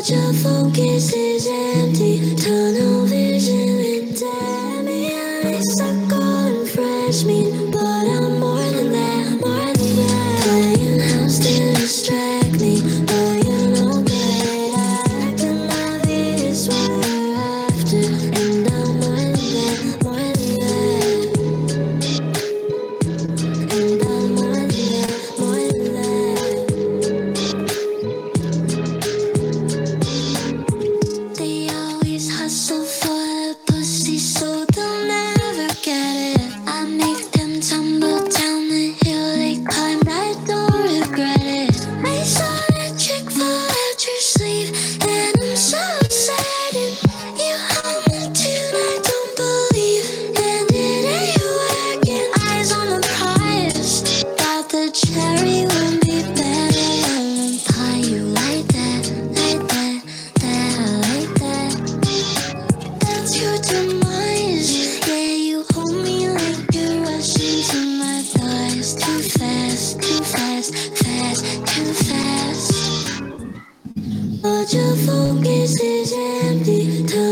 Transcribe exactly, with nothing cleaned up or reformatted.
But your focus is empty, tunnel vision and damn me. I suck on fresh meat, but I'm more than that, more than that. Playing house to distract me, but you know that acting obvious what we're after, and I'm more than that, more than that. And I'm more than that, more than that. They always hustle for the pussy, so they'll never get it. I make them tumble down the hill they climbed, I don't regret it. I saw that chick fall out your sleeve, and I'm so excited. You hold me tonight, don't believe, and it ain't working. Eyes on the prize, thought the cherry would be better than the pie. You like that, like that, that, I like that. That's your demise. Yeah, you hold me like you're rushing to my thighs. Too fast, too fast, fast, too fast. But your focus is empty.